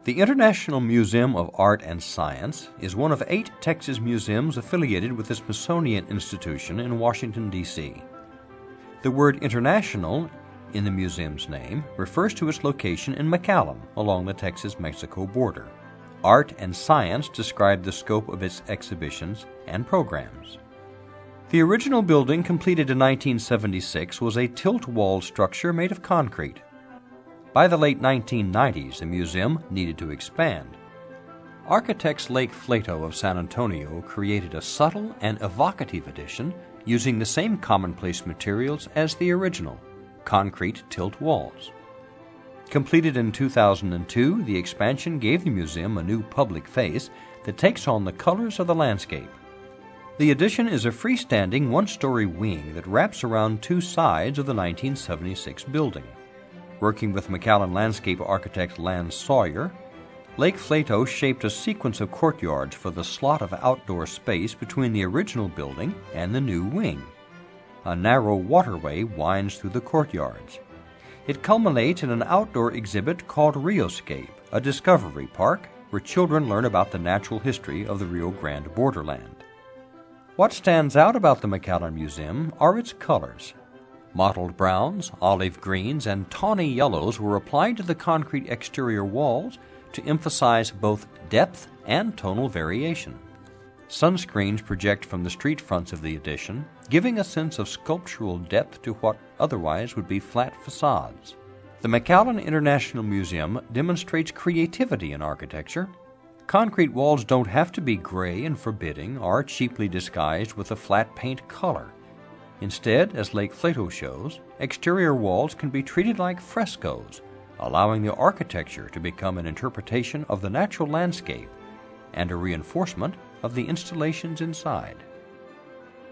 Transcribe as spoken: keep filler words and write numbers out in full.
The International Museum of Art and Science is one of eight Texas museums affiliated with the Smithsonian Institution in Washington, D C The word international in the museum's name refers to its location in McAllen, along the Texas-Mexico border. Art and science describe the scope of its exhibitions and programs. The original building, completed in nineteen seventy-six, was a tilt-walled structure made of concrete. By the late nineteen nineties, the museum needed to expand. Architects Lake Flato of San Antonio created a subtle and evocative addition using the same commonplace materials as the original, concrete tilt walls. Completed in two thousand two, the expansion gave the museum a new public face that takes on the colors of the landscape. The addition is a freestanding one-story wing that wraps around two sides of the nineteen seventy-six building. Working with McAllen landscape architect Lance Sawyer, Lake Flato shaped a sequence of courtyards for the slot of outdoor space between the original building and the new wing. A narrow waterway winds through the courtyards. It culminates in an outdoor exhibit called Rioscape, a discovery park where children learn about the natural history of the Rio Grande borderland. What stands out about the McAllen Museum are its colors. Mottled browns, olive greens, and tawny yellows were applied to the concrete exterior walls to emphasize both depth and tonal variation. Sunscreens project from the street fronts of the addition, giving a sense of sculptural depth to what otherwise would be flat facades. The McAllen International Museum demonstrates creativity in architecture. Concrete walls don't have to be gray and forbidding or cheaply disguised with a flat paint color. Instead, as Lake Flato shows, exterior walls can be treated like frescoes, allowing the architecture to become an interpretation of the natural landscape and a reinforcement of the installations inside.